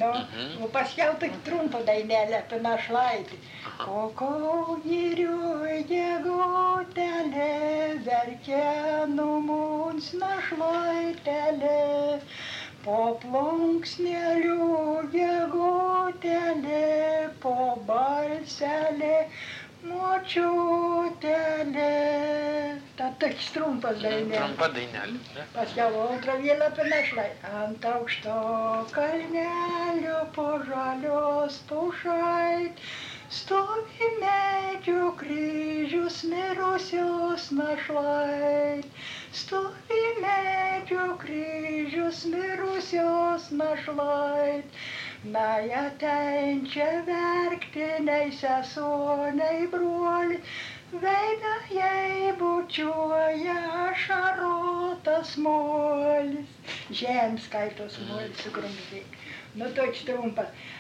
Nu, paskiau tik trumpą dainelę apie našlaitį. Kol girioj gegutelė, verkia mums našlaitelė, po plunksnelių gegutelė, po balselė močiutelė. Ta toks trumpas dainelė. Trumpa dainelė. Paskiau antrą vėl apie našlaitį. Ant aukšto kalnelio po žalios pušait stovi medžio kryžius mirusios našlait. Stovi medžio kryžius mirusios našlait. Na, ją tenčia verkti nei sesuo, nei brolis, veidą jai bučiuoja ašarotas molis. Žemskaitos molis sugrumdė. Nu, toks trumpas.